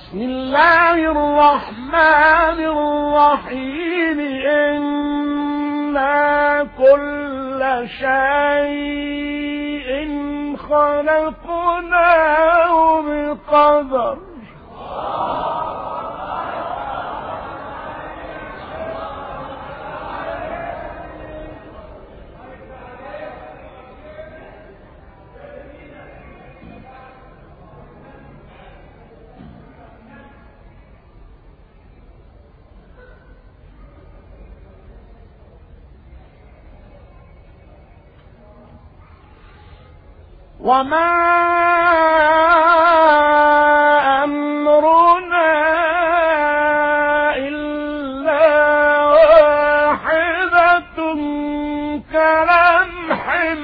بسم الله الرحمن الرحيم إنا كل شيء خلقناه بقدر وما أمرنا إلا واحدة كلمح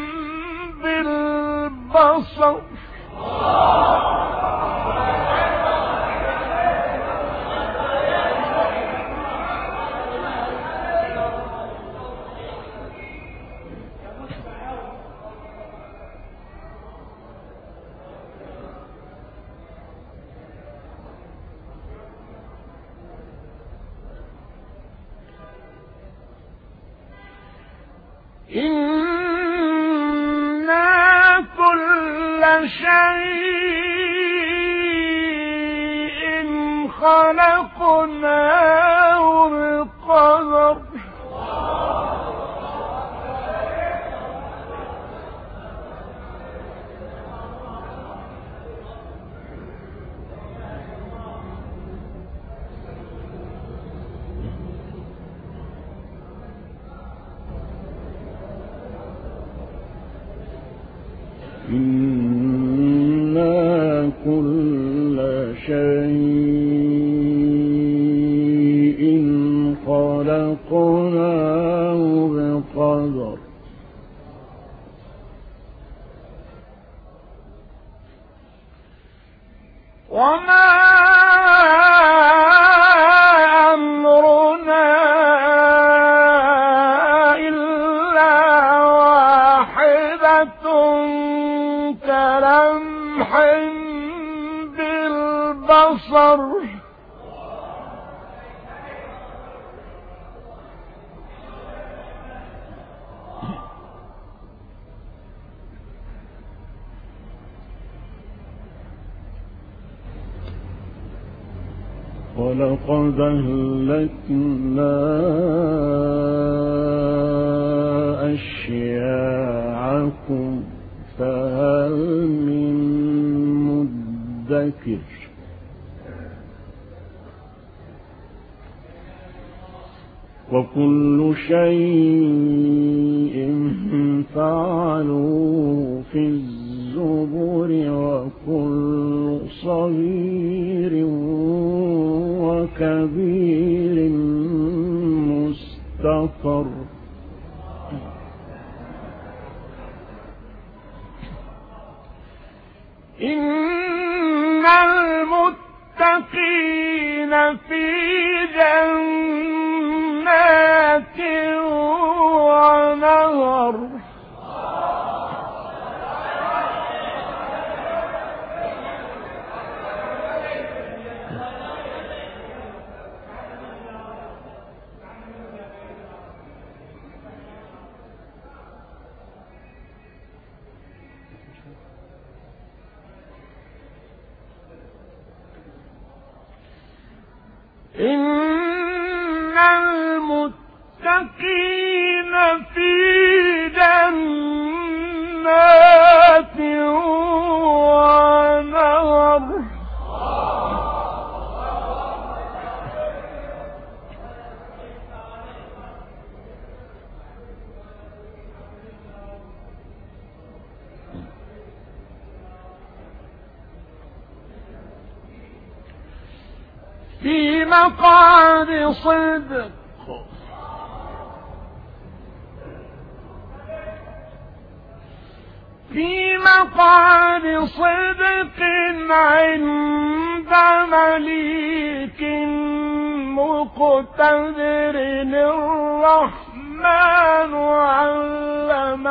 بالبصر إنا كل شيء خلقناه بقدر إنا كل شيء خلقناه بقدر وما أمرنا إلا واحدة كلمح بالبصر ولقد أهلكنا أشياعكم فهل من مدكر وكل شيء فعلوه في الزبر وكل صغير وكبير مستقر إن المتقين في جنات ونهر إن المتقين في جنات ونهر في مقعد صدق في مقعد صدق عند مليك مقتدر الرحمن علم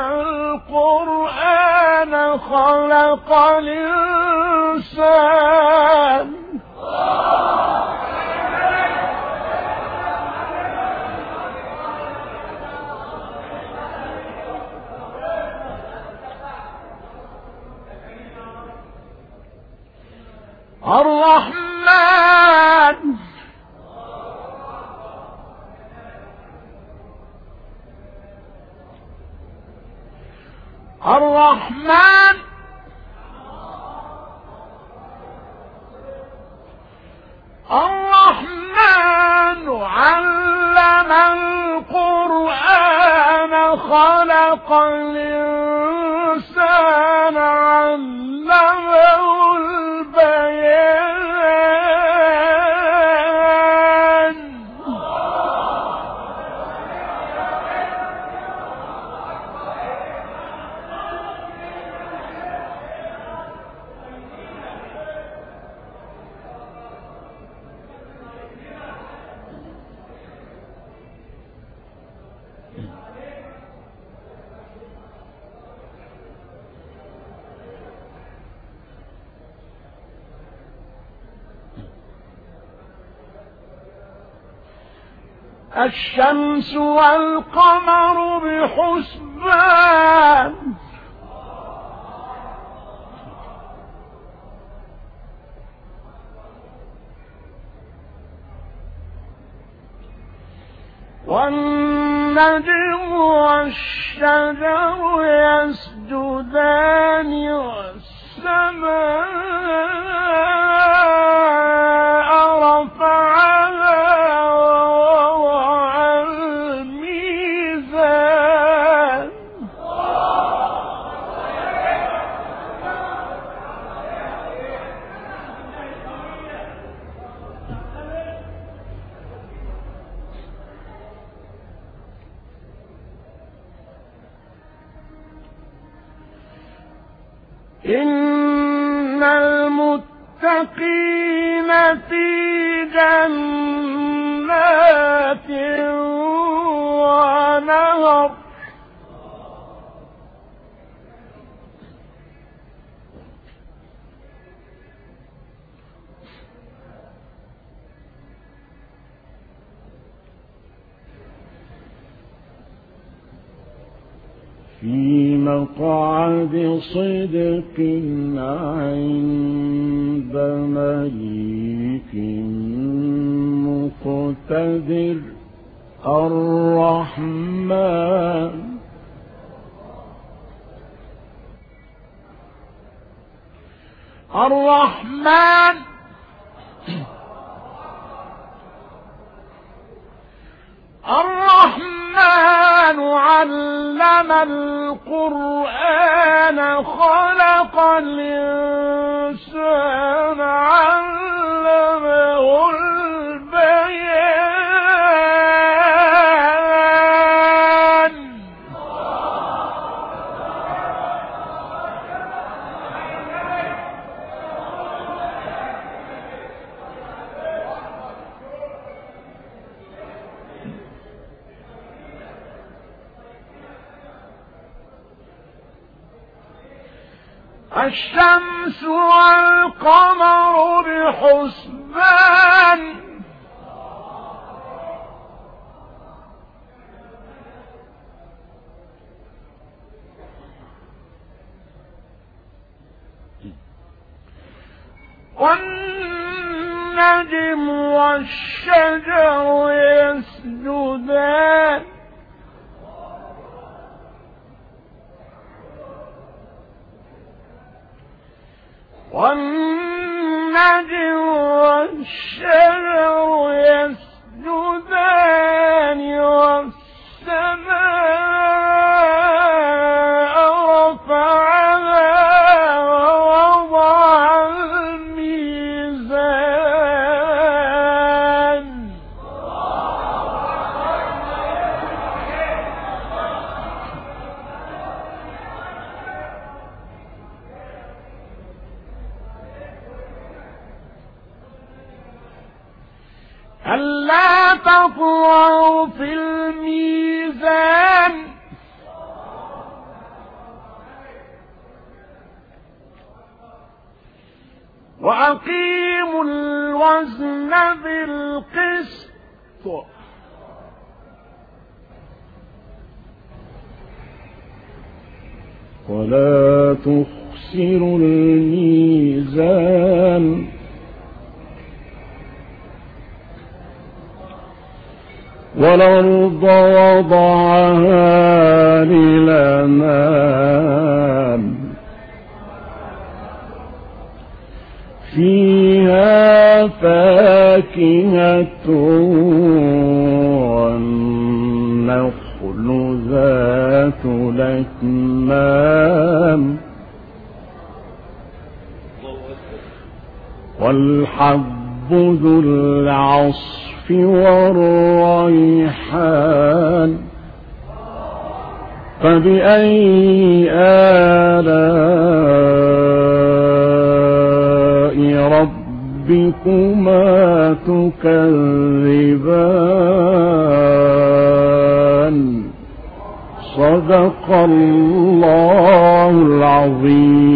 القرآن خلق الإنسان الرحمن الرحمن الرحمن علم القرآن خلق الإنسان علمه البيان الشمس والقمر بحسبان والنجم والشجر يسجدان والسماء رفعها ووضع الميزان إن المتقين في جنات ونهر في مقعد صدق عند مليك مقتدر الرحمن الرحمن الرحمن علم القرآن خلق الإنسان علمه البيان الشمس والقمر بحسبان والنجم والشجر يسجدان والنجم والشجر يسجدان والسماء رفعها ووضع الميزان ألا تطغوا في الميزان وأقيموا الوزن بالقسط ولا تخسروا الميزان والأرض وضعها للأنام فيها فاكهة والنخل ذات الأكمام والحب ذو العصف والريحان فبأي آلاء ربكما تكذبان صدق الله العظيم.